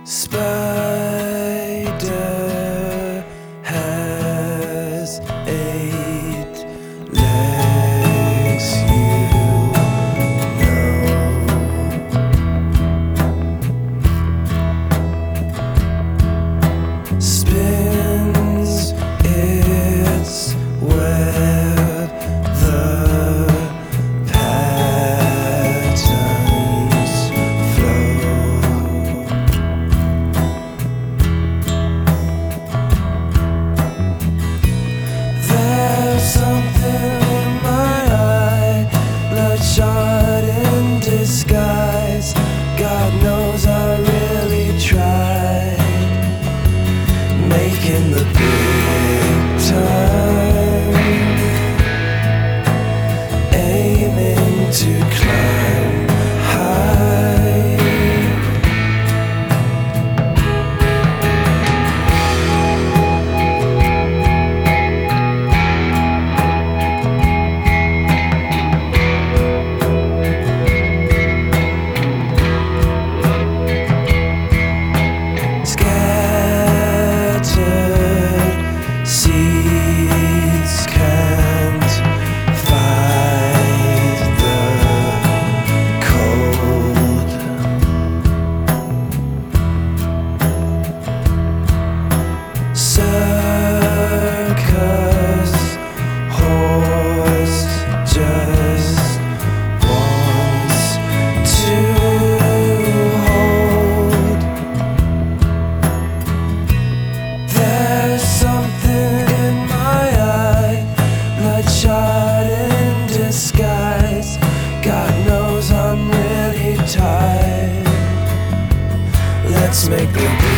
Spider has 8 legs, you know. Spins its web, the patterns flow. There's something in my eye, bloodshot in disguise. God knows I really tried, making the big time, aiming to climb high. Seeds can't fight the cold. Circus horse just wants to hold. There's something in my eye, bloodshot in disguise. God knows I'm really tired. Let's make the